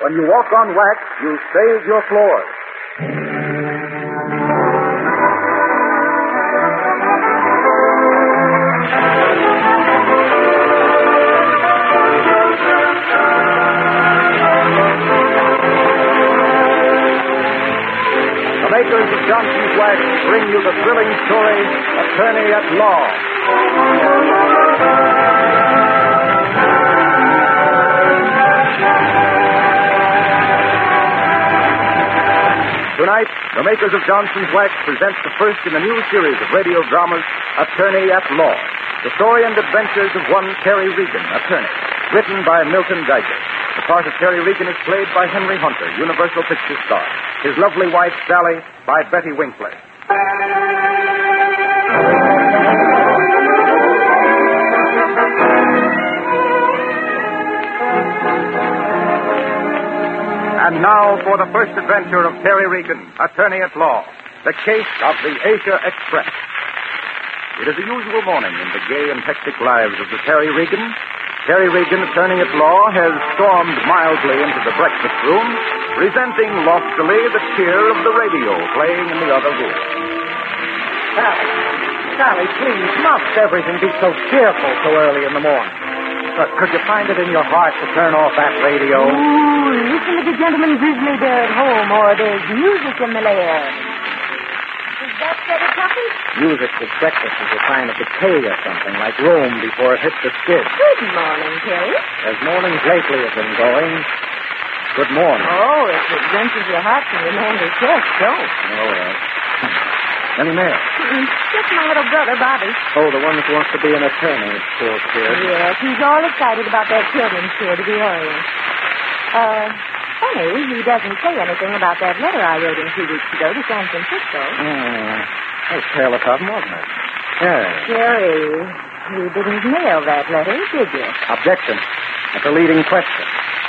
When you walk on wax, you save your floors. The makers of Johnson's Wax bring you the thrilling story, Attorney at Law. Tonight, the makers of Johnson's Wax present the first in a new series of radio dramas, Attorney at Law. The story and adventures of one Terry Regan, attorney, written by Milton Geiger. The part of Terry Regan is played by Henry Hunter, Universal Pictures star. His lovely wife, Sally, by Betty Winkler. And now for the first adventure of Terry Regan, attorney at law. The case of the Asia Express. It is a usual morning in the gay and hectic lives of the Terry Regan. Terry Regan, attorney at law, has stormed mildly into the breakfast room, presenting loftily the cheer of the radio playing in the other room. Sally, please, must everything be so cheerful so early in the morning? Could you find it in your heart to turn off that radio? Ooh, listen to the gentleman Grizzly Bear at home, or there's music in the lair. Is that better, Tuffy? Music with breakfast is a sign of decay or something, like Rome before it hits the skid. Good morning, Terry. As mornings lately have been going, good morning. Oh, if it wrenches your heart from your manly chest, don't. Oh, well. Any mail? Just my little brother, Bobby. Oh, the one that wants to be an attorney, poor kid. Yes, he's all excited about that children's tour to the Orient. Funny, he doesn't say anything about that letter I wrote him 2 weeks ago to San Francisco. That was careless of him, wasn't it? Yes. Terry, you didn't mail that letter, did you? Objection. That's a leading question.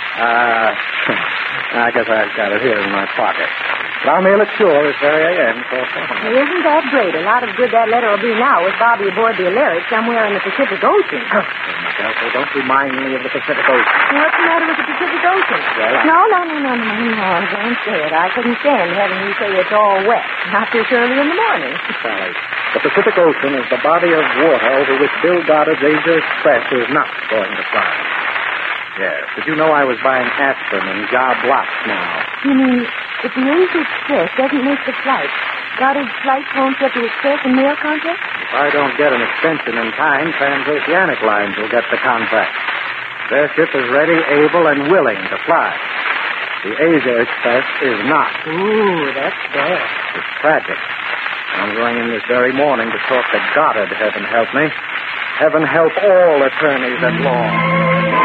I guess I've got it here in my pocket. But I'll mail it sure this very AM. Isn't that great? A lot of good that letter will be now with Bobby aboard the Aleric somewhere in the Pacific Ocean. Oh, my God, so don't remind me of the Pacific Ocean. What's the matter with the Pacific Ocean? Well, No, don't say it. I couldn't stand having you say it's all wet. Not this early in the morning. Sally, the Pacific Ocean is the body of water over which Bill Goddard's Asia Express is not going to fly. Yes. Did you know I was buying aspirin and job lots now? You mean, if the Asia Express doesn't make the flight, Goddard's flight won't get the express and mail contract? If I don't get an extension in time, Transoceanic Lines will get the contract. Their ship is ready, able, and willing to fly. The Asia Express is not. Ooh, that's bad. It's tragic. I'm going in this very morning to talk to Goddard, heaven help me. Heaven help all attorneys at law.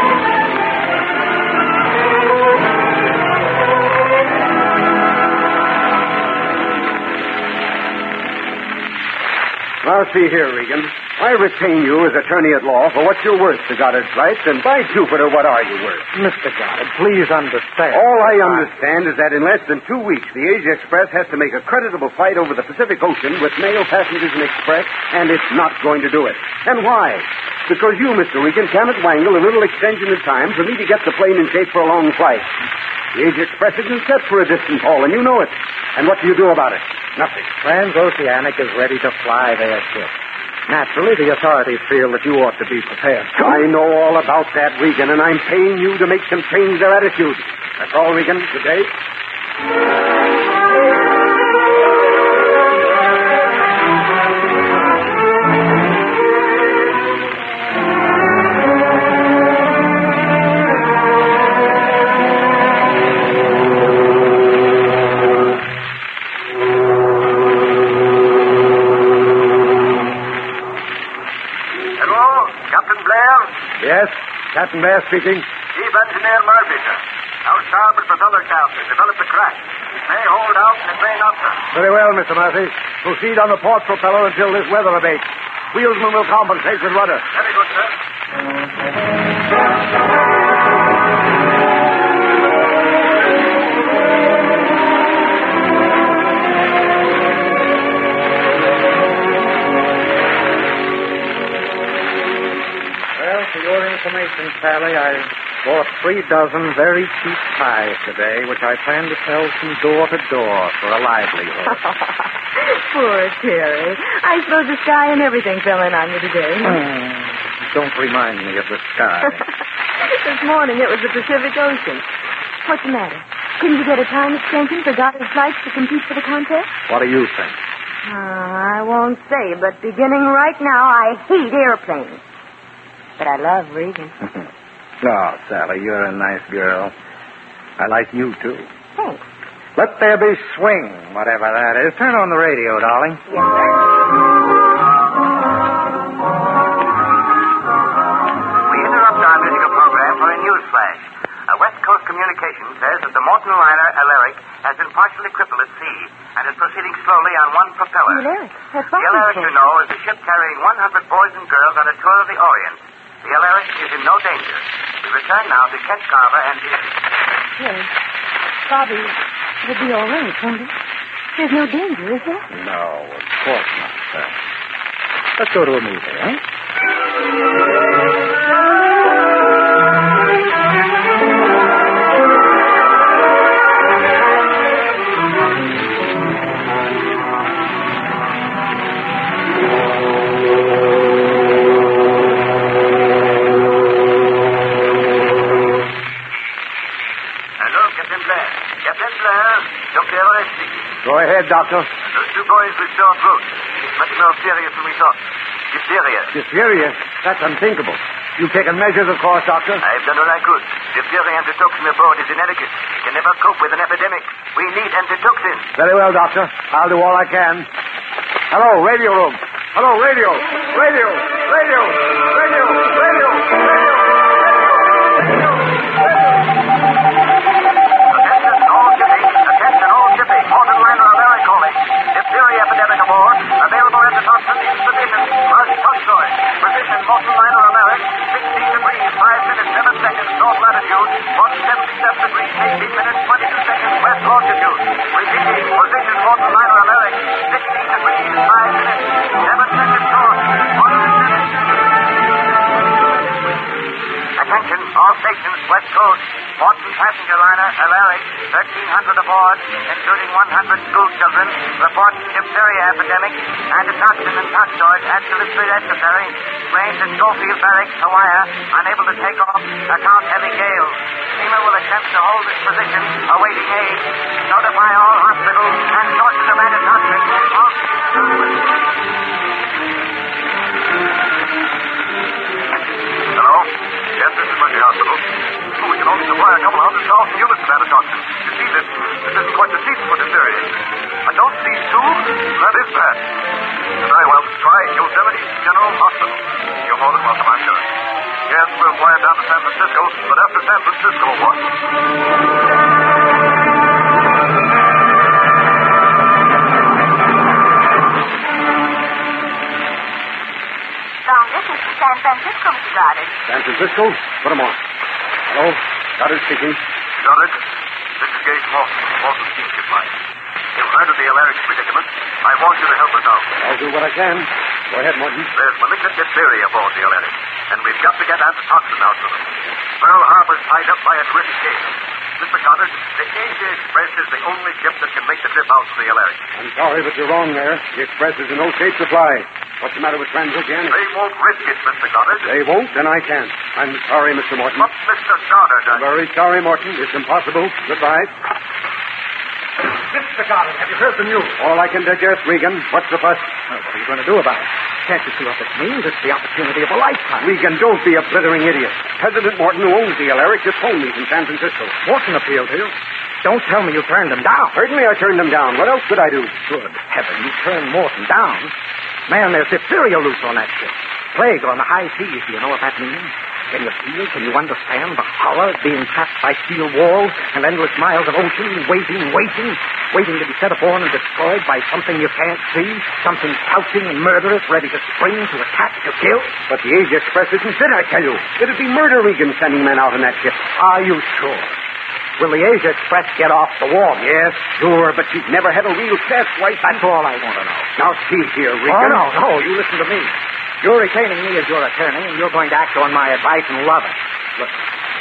Now, see here, Regan. I retain you as attorney at law for what you're worth to Goddard Flights, and by Jupiter, what are you worth? Mr. Goddard, please understand. All I understand is that in less than 2 weeks, the Asia Express has to make a creditable flight over the Pacific Ocean with mail, passengers, and express, and it's not going to do it. And why? Because you, Mr. Regan, cannot wangle a little extension of time for me to get the plane in shape for a long flight. The Asia Express isn't set for a distant haul, and you know it. And what do you do about it? Nothing. Transoceanic is ready to fly their ship. Naturally, the authorities feel that you ought to be prepared. I know all about that, Regan, and I'm paying you to make them change their attitude. That's all, Regan. Good day. Yes, Captain Blair speaking. Chief Engineer Murphy, sir. Our starboard propeller shaft has developed a crack. It may hold out and it may not, sir. Very well, Mr. Murphy. Proceed on the port propeller until this weather abates. Wheelsman will compensate with rudder. Very good, sir. Well, for your information, Sally, I Bought 3 dozen very cheap pies today, which I plan to sell from door to door for a livelihood. Poor Terry. I suppose the sky and everything fell in on you today. Don't remind me of the sky. This morning it was the Pacific Ocean. What's the matter? Couldn't you get a time extension for Goddard flights to compete for the contest? What do you think? I won't say, but beginning right now, I hate airplanes. But I love Regan. Oh, Sally, you're a nice girl. I like you, too. Thanks. Let there be swing, whatever that is. Turn on the radio, darling. Yes, sir. We interrupt our musical program for a news flash. West Coast Communications says that the Morton liner Alaric has been partially crippled at sea and is proceeding slowly on one propeller. Alaric? That's The Alaric, you know, is a ship carrying 100 boys and girls on a tour of the Orient. The Alaric is in no danger. We return now to Kent Carver and his... Yes. Bobby, it'll be all right, won't it? There's no danger, is there? No, of course not, sir. Let's go to a movie, eh? Go ahead, Doctor. Those 2 boys with sore throats. It's much more serious than we thought. Diphtheria. Diphtheria? That's unthinkable. You've taken measures, of course, Doctor. I've done what I could. Diphtheria antitoxin report is inadequate. It can never cope with an epidemic. We need antitoxin. Very well, Doctor. I'll do all I can. Hello, radio room. Hello, radio. Radio. Radio. Radio. Radio. Attention all shipping. Morton liner Alaric calling. Diphtheria epidemic aboard. Available antitoxin insufficient. Large toxoid. Position Morton liner Alaric. 16 degrees, 5 minutes, 7 seconds. North latitude. 177 degrees, 18 minutes, 22 seconds. West longitude. Repeating. Position Morton liner Alaric. 16 degrees, 5 minutes, 7 seconds north. 177. Attention, all stations, West Coast. Morton passenger liner Alaric, 1,300 aboard, including 100 school children, report diphtheria epidemic, antitoxin and toxoid, absolutely necessary. Range at Schofield Barracks, Hawaii, unable to take off, account heavy gales. Steamer will attempt to hold its position, awaiting aid. Notify all hospitals and sources of antitoxin. Hello? Yes, this is Mercy Hospital. Oh, we can only supply a couple 100,000 units of antitoxin. You see, this isn't quite the season for diphtheria. I don't see 2. That is bad. Very well. Try Yosemite General Hospital. You're more than welcome, I'm sure. Yes, we'll fly it down to San Francisco, but after San Francisco, what? This is San Francisco, Mr. Goddard. San Francisco? Put him on. Hello? Goddard speaking. Goddard, this is Gage Morton, Morton Steamship Line. You've heard of the Alaric's predicament. I want you to help us out. I'll do what I can. Go ahead, Morton. There's malignant diphtheria aboard the Alaric, and we've got to get antitoxin out to them. Pearl Harbor's tied up by a terrific case. Mr. Goddard, the Asia Express is the only ship that can make the trip out to the Alaric. I'm sorry, but you're wrong there. The Express is in no shape to fly. What's the matter with Transoceanic? They won't risk it, Mr. Goddard. They won't, then I can't. I'm sorry, Mr. Morton. But, Mr. Goddard, I'm very sorry, Morton. It's impossible. Goodbye. Mr. Goddard, have you heard the news? All I can digest, Regan. What's the fuss? Well, what are you going to do about it? Can't you see what this means? It's the opportunity of a lifetime. Regan, don't be a blithering idiot. President Morton, who owns the Alaric, just phoned me from San Francisco. Morton appealed to you. Don't tell me you turned him down. Certainly I turned him down. What else could I do? Good heaven, you turned Morton down. Man, there's diphtheria loose on that ship. Plague on the high seas. Do you know what that means? Can you feel, can you understand the horror of being trapped by steel walls and endless miles of ocean, waiting to be set upon and destroyed by something you can't see, something crouching and murderous, ready to spring, to attack, to kill? But the Asia Express isn't fit, I tell you. It'd be murder, Regan, sending men out on that ship. Are you sure? Will the Asia Express get off the wall? Yes, sure, but she's never had a real test. Why? That's all I want to know. Now, see here, Regan. Oh, no, you listen to me. You're retaining me as your attorney, and you're going to act on my advice and love it. Look,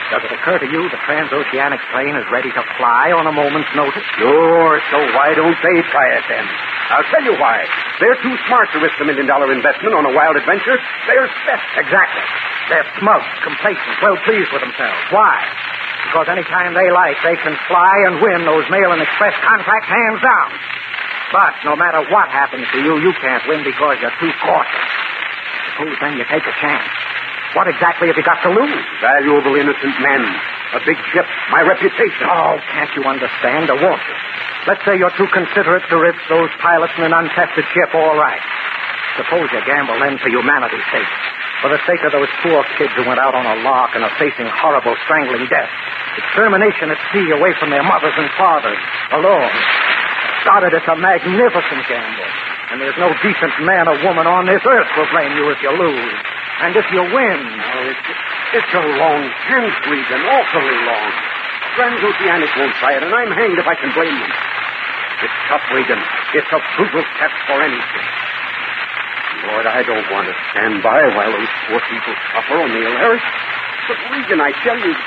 Does it occur to you the transoceanic plane is ready to fly on a moment's notice? Sure, so why don't they try it then? I'll tell you why. They're too smart to risk $1 million investment on a wild adventure. They're set. Exactly. They're smug, complacent, well pleased with themselves. Why? Because any time they like, they can fly and win those mail and express contracts hands down. But no matter what happens to you, you can't win because you're too cautious. Suppose then you take a chance. What exactly have you got to lose? Valuable innocent men. A big ship. My reputation. Oh, can't you understand, or won't you? Let's say you're too considerate to risk those pilots in an untested ship, all right. Suppose you gamble then for humanity's sake. For the sake of those poor kids who went out on a lark and are facing horrible, strangling death. Extermination at sea away from their mothers and fathers. Alone. Goddard, it's a magnificent gamble. And there's no decent man or woman on this earth will blame you if you lose. And if you win... Oh, it's a long chance, Regan. Awfully long. Transoceanic won't try it, and I'm hanged if I can blame them. It's tough, Regan. It's a brutal test for any ship. Lord, I don't want to stand by while those poor people suffer on the Alaric. But, Regan, I tell you,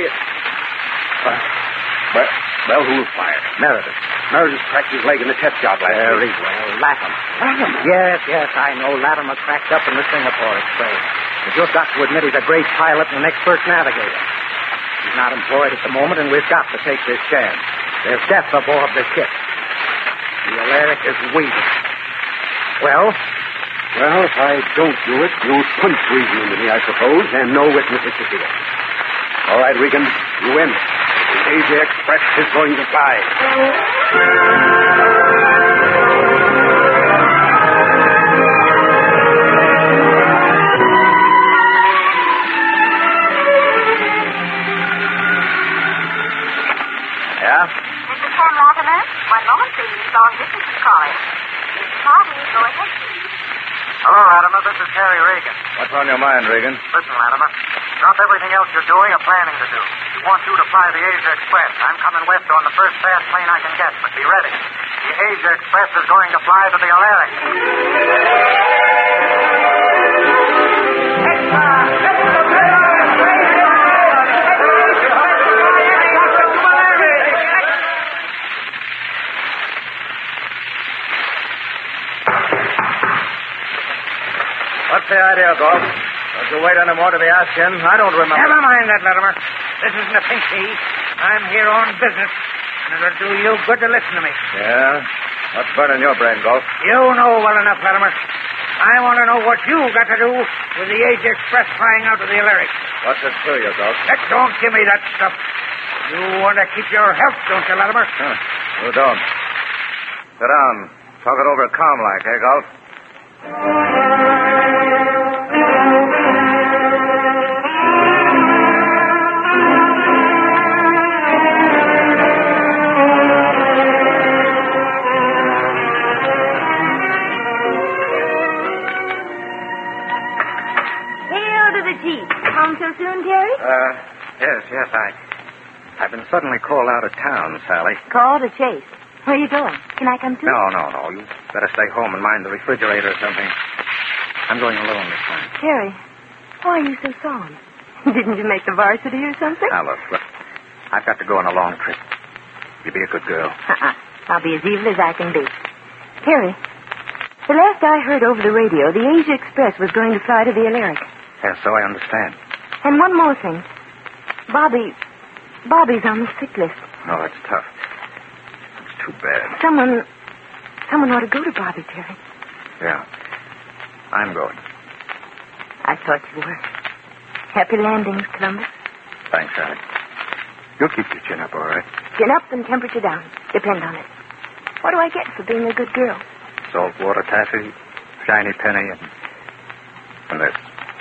Well, who'll fire? Meredith. Meredith cracked his leg in the test job last Very week. well. Latham. Latham? Yes, I know. Latimer cracked up in the Singapore Express. But you've got to admit he's a great pilot and an expert navigator. He's not employed at the moment, and we've got to take this chance. There's death aboard the ship. The Alaric is waiting. Well, if I don't do it, you'll punch Regan into me, I suppose, and no witnesses to see it. All right, Regan, you win. The Asia Express is going to fly. yeah? Mr. Sam Latimer, one moment, please. Long distance is calling. Party, go ahead, please. Hello, Latimer. This is Terry Regan. What's on your mind, Regan? Listen, Latimer. Drop everything else you're doing or planning to do. We want you to fly the Asia Express. I'm coming west on the first fast plane I can get, but be ready. The Asia Express is going to fly to the Alaric. What's the idea, Galt? Don't you wait any more to be asked in? I don't remember. Never mind that, Latimer. This isn't a pink tea. I'm here on business, and it'll do you good to listen to me. Yeah? What's burning your brain, Galt? You know well enough, Latimer. I want to know what you got to do with the Asia Express flying out to the Alaric. What's it to you, Galt? Don't give me that stuff. You want to keep your health, don't you, Latimer? Huh. You don't. Sit down. Talk it over calm-like, eh, Galt? Home so soon, Terry? Yes, I've been suddenly called out of town, Sally. Call to Chase. Where are you going? Can I come too? No. You better stay home and mind the refrigerator or something. I'm going alone this time. Terry, why are you so solemn? Didn't you make the varsity or something? Now, look. I've got to go on a long trip. You be a good girl. I'll be as evil as I can be. Terry, the last I heard over the radio, the Asia Express was going to fly to the Alaric. Yes, so I understand. And one more thing. Bobby's on the sick list. Oh, that's tough. It's too bad. Someone ought to go to Bobby, Terry. Yeah. I'm going. I thought you were. Happy landings, Columbus. Thanks, Sally. You'll keep your chin up, all right? Chin up and temperature down. Depend on it. What do I get for being a good girl? Salt water taffy, shiny penny, and this.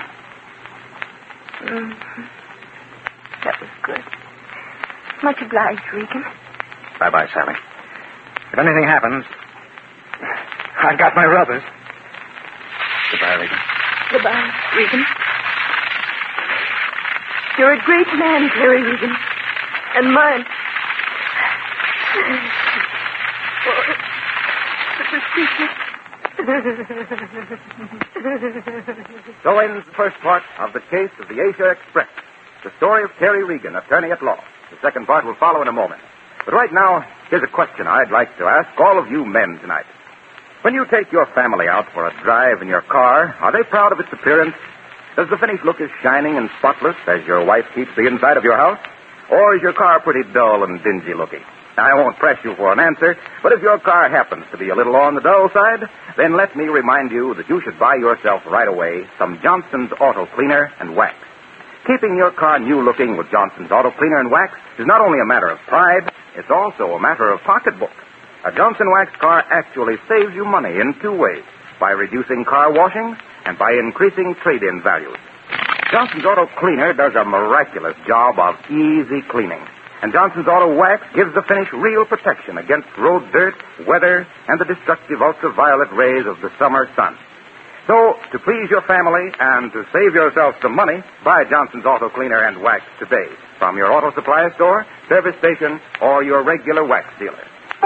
Mm-hmm. That was good. Much obliged, Regan. Bye-bye, Sally. If anything happens, I've got my rubbers. Goodbye, Regan. Goodbye, Regan. You're a great man, Terry Regan. And mine. So ends the first part of The Case of the Asia Express, the story of Terry Regan, attorney at law. The second part will follow in a moment. But right now, here's a question I'd like to ask all of you men tonight. When you take your family out for a drive in your car, are they proud of its appearance? Does the finish look as shining and spotless as your wife keeps the inside of your house? Or is your car pretty dull and dingy looking? I won't press you for an answer, but if your car happens to be a little on the dull side, then let me remind you that you should buy yourself right away some Johnson's Auto Cleaner and Wax. Keeping your car new-looking with Johnson's Auto Cleaner and Wax is not only a matter of pride, it's also a matter of pocketbook. A Johnson Wax car actually saves you money in two ways, by reducing car washing and by increasing trade-in values. Johnson's Auto Cleaner does a miraculous job of easy cleaning. And Johnson's Auto Wax gives the finish real protection against road dirt, weather, and the destructive ultraviolet rays of the summer sun. So, to please your family and to save yourself some money, buy Johnson's Auto Cleaner and Wax today from your auto supply store, service station, or your regular wax dealer.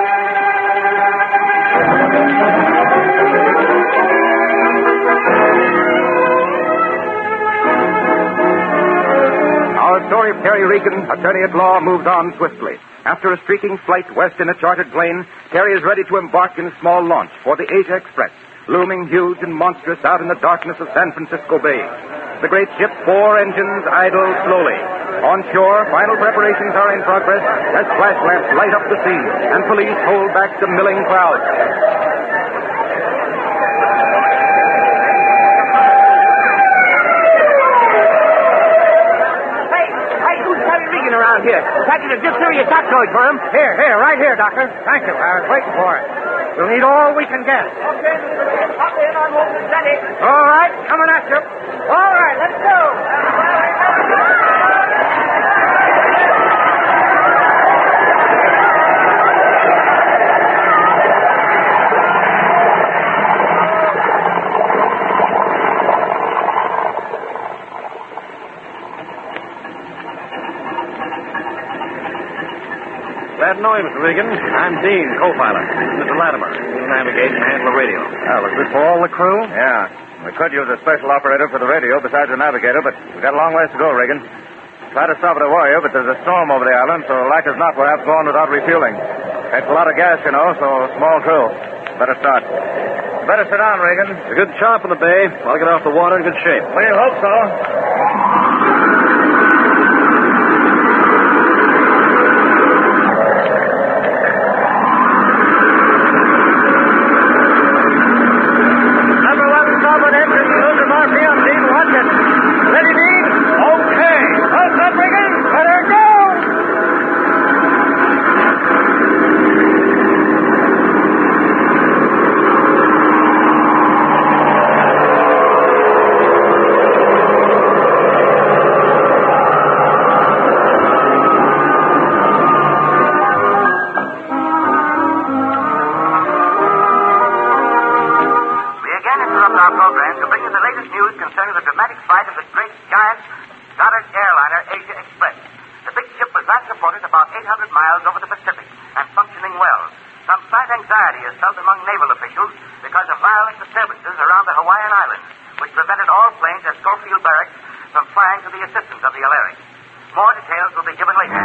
Our story of Terry Regan, attorney at law, moves on swiftly. After a streaking flight west in a chartered plane, Terry is ready to embark in a small launch for the Asia Express, looming huge and monstrous out in the darkness of San Francisco Bay. The great ship's 4 engines idle slowly. On shore, final preparations are in progress as flash lamps light up the scene and police hold back the milling crowd. Here. Package of diphtheria toxoid for him. Here, right here, Doctor. Thank you. I was waiting for it. We'll need all we can get. Okay, Mr. Regan, hop in. I'm almost ready. All right, coming at you. All right, let's go. Glad to know you, Mr. Regan. I'm Dean, co-pilot. Mr. Latimer. He'll navigate and handle the radio. Was this for all the crew? Yeah. We could use a special operator for the radio besides the navigator, but we've got a long ways to go, Regan. Try to stop it at Warrior, but there's a storm over the island, so like as not, we'll have to go on without refueling. Takes a lot of gas, you know, so small crew. Better start. Better sit down, Regan. It's a good chop in the bay. I'll get off the water in good shape. We hope so. Concerning the dramatic flight of the great giant Goddard airliner Asia Express. The big ship was last reported about 800 miles over the Pacific and functioning well. Some slight anxiety is felt among naval officials because of violent disturbances around the Hawaiian Islands, which prevented all planes at Schofield Barracks from flying to the assistance of the Alaric. More details will be given later.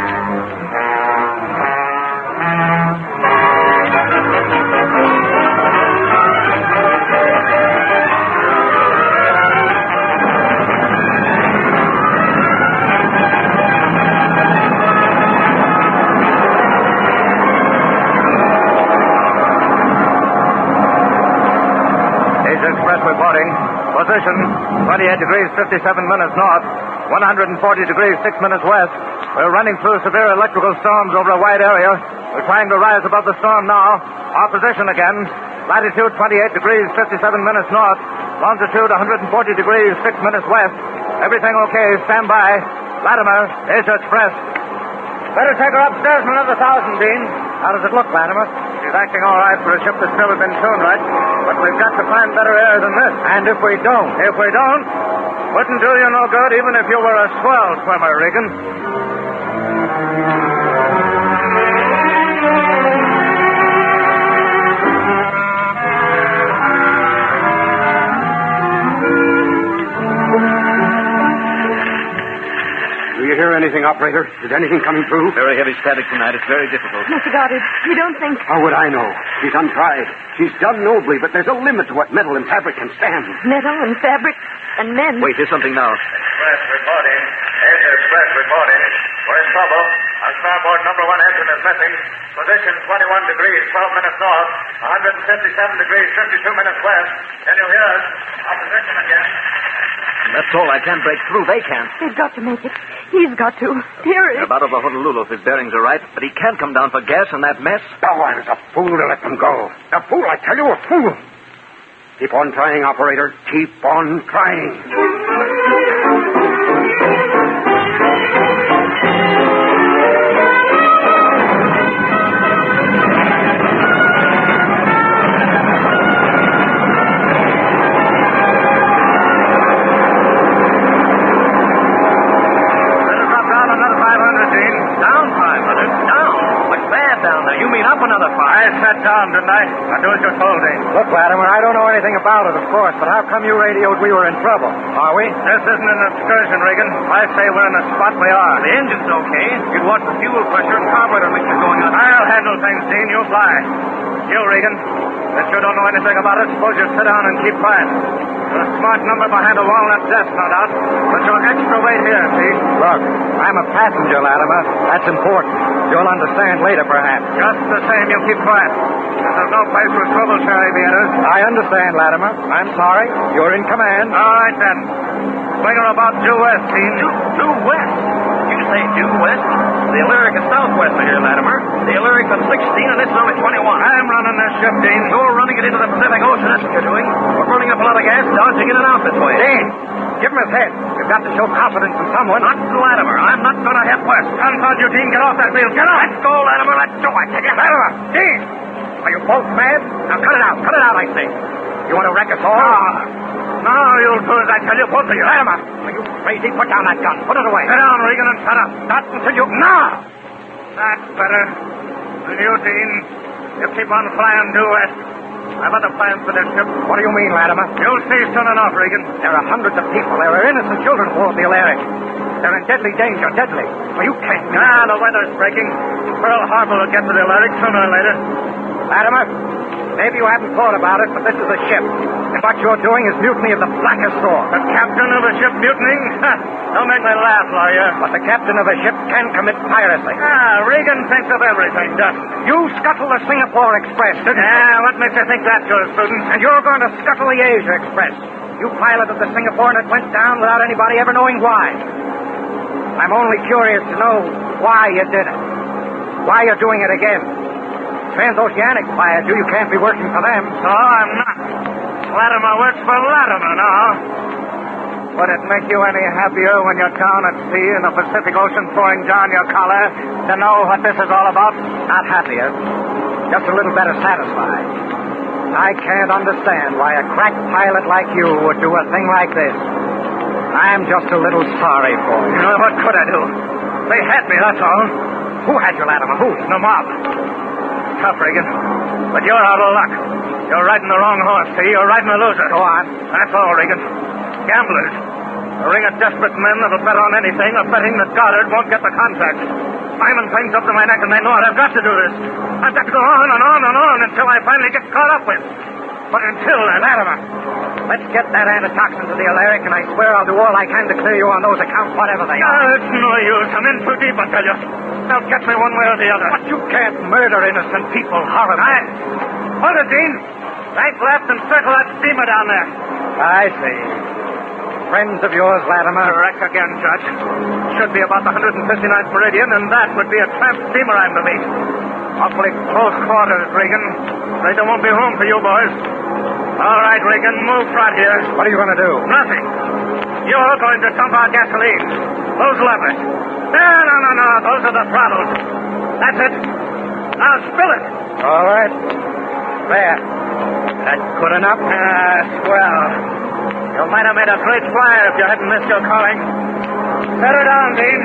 Position, 28 degrees, 57 minutes north, 140 degrees, 6 minutes west. We're running through severe electrical storms over a wide area. We're trying to rise above the storm now. Our position again, latitude 28 degrees, 57 minutes north, longitude 140 degrees, 6 minutes west. Everything okay, stand by. Latimer, Asia Express. Better take her upstairs from another 1,000, Dean. How does it look, Latimer? She's acting all right for a ship that's never been tuned right, but we've got to find better air than this. And if we don't? If we don't, wouldn't do you no good even if you were a swell swimmer, Regan. Do operator? Is anything coming through? Very heavy static tonight. It's very difficult. Mr. Goddard, you don't think... How would I know? She's untried. She's done nobly, but there's a limit to what metal and fabric can stand. Metal and fabric and men. Wait, here's something now. Express reporting. Asia Express reporting. We're in trouble. Our starboard number 1 engine is missing. Position 21 degrees, 12 minutes north. 157 degrees, 52 minutes west. Can you hear us? Opposition again. That's all. I can't break through. They can't. They've got to make it. He's got to. Here it is. They're about over Honolulu if his bearings are right, but he can't come down for gas in that mess. Oh, I was a fool to let them go. A fool, I tell you, a fool. Keep on trying, operator. Keep on trying. Down, didn't I? I'll do as you're told, Dean. Look, Latimer, I don't know anything about it, of course, but how come you radioed we were in trouble? Are we? This isn't an excursion, Regan. I say we're in the spot we are. The engine's okay. You'd watch the fuel pressure and carburetor mixture going on. I'll handle things, Dean. You fly. You, Regan, since you don't know anything about it, suppose you sit down and keep quiet. You're a smart number behind a walnut desk, no doubt, but you're extra weight here, see? Look, I'm a passenger, Latimer. That's important. You'll understand later, perhaps. Just the same, you keep quiet. There's no place for trouble, Cherry Theaters. I understand, Latimer. I'm sorry. You're in command. All right, then. Swing her about due west, Dean. Due west? You say due west? The Alaric is southwest of here, Latimer. The Alaric is 16, and this is only 21. I'm running this ship, Dean. You're running it into the Pacific Ocean. That's what you're doing. We're burning up a lot of gas, dodging in and out this way. Dean, give him his head. You've got to show confidence in someone. Not Latimer. I'm not going to head west. Confound you, Dean. Get off that wheel. Get off. Let's go, Latimer. Let's go. I tell you. Latimer! Dean! Are you both mad? Now cut it out. Cut it out, I say. You want to wreck us all? No, you'll do as I tell you, both of you. Latimer! Are you crazy? Put down that gun. Put it away. Sit down, Regan, and shut up. Not until you... Now! That's better. And you, Dean, you keep on flying due west. I've other plans for this ship. What do you mean, Latimer? You'll see soon enough, Regan. There are hundreds of people. There are innocent children aboard the Alaric. They're in deadly danger. Deadly. Well, you can't... The weather's breaking. Pearl Harbor will get to the Alaric sooner or later. Latimer, maybe you haven't thought about it, but this is a ship. And what you're doing is mutiny of the blackest sort. The captain of a ship mutinying? Don't make me laugh, lawyer. But the captain of a ship can commit piracy. Regan thinks of everything, doesn't he? You scuttled the Singapore Express, didn't you? What makes you think that, jurisprudence? And you're going to scuttle the Asia Express. You piloted the Singapore and it went down without anybody ever knowing why. I'm only curious to know why you did it. Why you're doing it again. Transoceanic fired you. You can't be working for them. No, I'm not. Latimer works for Latimer now. Would it make you any happier when you're down at sea in the Pacific Ocean pouring down your collar to know what this is all about? Not happier. Just a little better satisfied. I can't understand why a crack pilot like you would do a thing like this. I'm just a little sorry for you. What could I do? They had me, that's all. Who had you, Latimer? Who? The mob. Tough, Regan. But you're out of luck. You're riding the wrong horse, see? You're riding a loser. Go on. That's all, Regan. Gamblers. A ring of desperate men that'll bet on anything or betting that Goddard won't get the contract. Simon claims up to my neck and they know it. I've got to do this. I've got to go on and on and on until I finally get caught up with. But until then... Latimer, let's get that antitoxin to the Alaric, and I swear I'll do all I can to clear you on those accounts, whatever they are. It's no use. I'm in too deep, I tell you. They'll catch me one way or the other. But you can't murder innocent people horribly. Hold it, Dean. Right left and circle that steamer down there. I see. Friends of yours, Latimer? Correct again, Judge. Should be about the 159th meridian, and that would be a tramp steamer I'm to meet. Awfully close quarters, Regan. Afraid there won't be room for you boys. All right, Regan, move front here. What are you going to do? Nothing. You're going to dump our gasoline. Those levers. No. Those are the throttles. That's it. Now spill it. All right. There. That's good enough? Swell. You might have made a great flyer if you hadn't missed your calling. Set her down, Dean.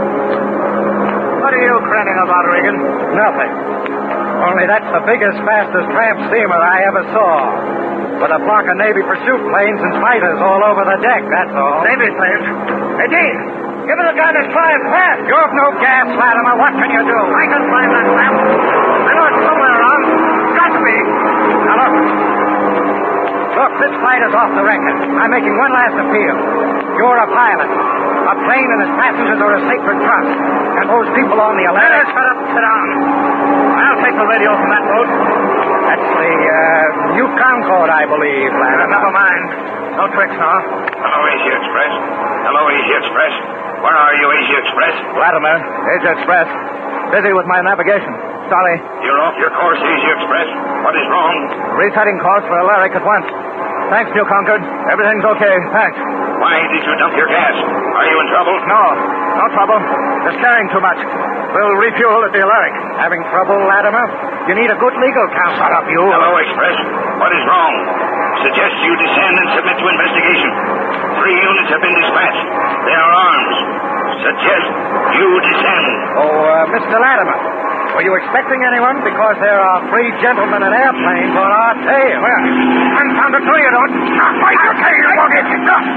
What are you grinning about, Regan? Nothing. Only that's the biggest, fastest tramp steamer I ever saw. With a flock of Navy pursuit planes and fighters all over the deck, that's all. Navy planes? Hey, Dean, Give me the gun and try and fast. You've no gas, Latimer. What can you do? I can find that lamp. I know it's somewhere around. Got to be. Now, look. Look, this flight is off the record. I'm making one last appeal. You're a pilot. A plane and its passengers are a sacred trust. And those people on the Atlantic... Shut up. Sit down. I'll take the radio from that boat. That's the, New Concord, I believe, Latimer. Never mind. No tricks, huh? Hello, Asia Express. Hello, Asia Express. Where are you, Asia Express? Latimer, Asia Express. Busy with my navigation. Sorry. You're off your course, Asia Express. What is wrong? Resetting course for Alaric at once. Thanks, New Concord. Everything's okay. Thanks. Why did you dump your gas? Are you in trouble? No trouble. Just carrying too much. We'll refuel at the Alaric. Having trouble, Latimer? You need a good legal counsel. Shut up, you. Hello, Express. What is wrong? Suggest you descend and submit to investigation. 3 units have been dispatched. They are armed. Suggest you descend. Mr. Latimer, were you expecting anyone? Because there are 3 gentlemen in airplanes on our tail. Well, confound it, you don't. Wait, okay, you won't get it. Drop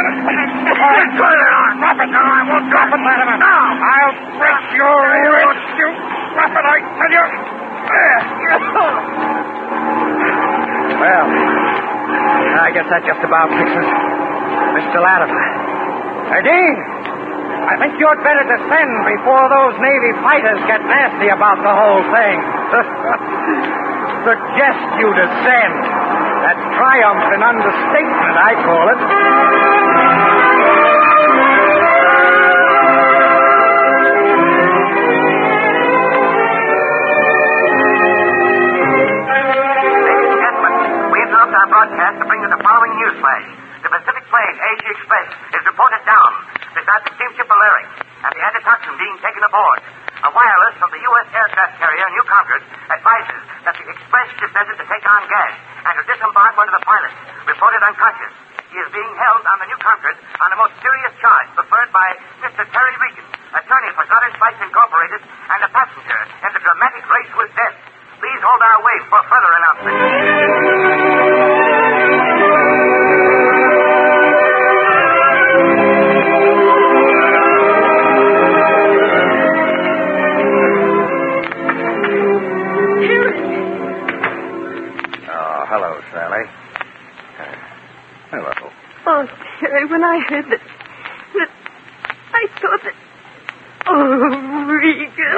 it now. I won't drop it, Latimer. Now. I'll break your wrist. You drop it, I tell you. Well, I guess that just about fixes Mr. Latimer. Dean, I think you'd better descend before those Navy fighters get nasty about the whole thing. Suggest you descend. That's triumph in understatement, I call it. Our broadcast to bring you the following news flash. The Pacific plane, Asia Express, is reported down beside the steamship Alaric and the antitoxin being taken aboard. A wireless from the U.S. aircraft carrier New Concord advises that the Express descended to take on gas and to disembark one of the pilots, reported unconscious. He is being held on the New Concord on a most serious charge preferred by Mr. Terry Regan, attorney for Southern Spice Incorporated, and a passenger in the dramatic race with death. Please hold our wave for further announcements. Hello, Sally. Hello. Oh, Terry, when I heard that I thought that... Oh, Regan.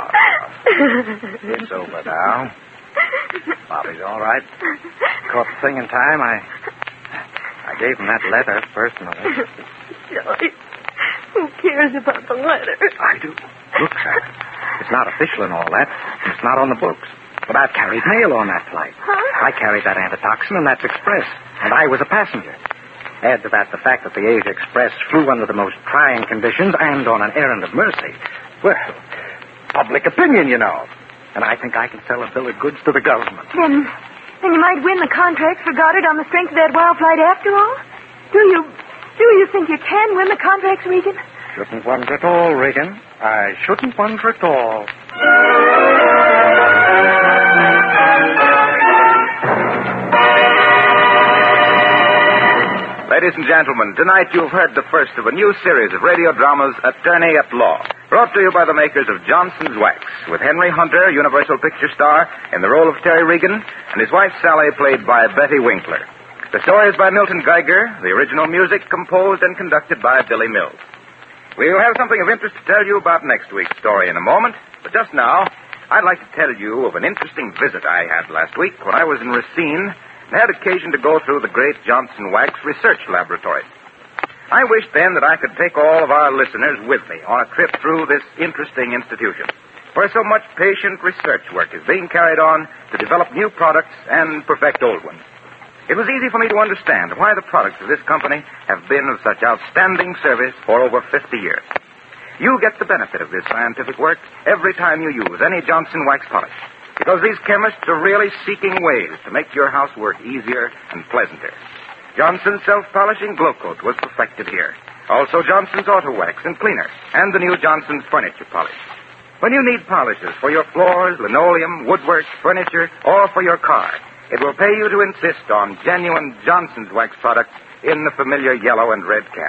It's over now. Bobby's all right. Caught the thing in time. I gave him that letter personally. Johnny, who cares about the letter? I do. Look, Sally. It's not official and all that. It's not on the books. But I've carried mail on that flight. Huh? I carried that antitoxin, and that's Express. And I was a passenger. Add to that the fact that the Asia Express flew under the most trying conditions and on an errand of mercy. Well, public opinion, you know. And I think I can sell a bill of goods to the government. Then you might win the contract for Goddard on the strength of that wild flight after all? Do you think you can win the contracts, Regan? Shouldn't wonder at all, Regan. I shouldn't wonder at all. Ladies and gentlemen, tonight you've heard the first of a new series of radio dramas, Attorney at Law, brought to you by the makers of Johnson's Wax, with Henry Hunter, Universal Picture star, in the role of Terry Regan, and his wife Sally, played by Betty Winkler. The story is by Milton Geiger, the original music composed and conducted by Billy Mills. We'll have something of interest to tell you about next week's story in a moment, but just now, I'd like to tell you of an interesting visit I had last week when I was in Racine and had occasion to go through the great Johnson Wax Research Laboratory. I wished then that I could take all of our listeners with me on a trip through this interesting institution, where so much patient research work is being carried on to develop new products and perfect old ones. It was easy for me to understand why the products of this company have been of such outstanding service for over 50 years. You get the benefit of this scientific work every time you use any Johnson Wax product, because these chemists are really seeking ways to make your housework easier and pleasanter. Johnson's self-polishing glow coat was perfected here. Also Johnson's auto wax and cleaner, and the new Johnson's furniture polish. When you need polishes for your floors, linoleum, woodwork, furniture, or for your car, it will pay you to insist on genuine Johnson's Wax products in the familiar yellow and red can.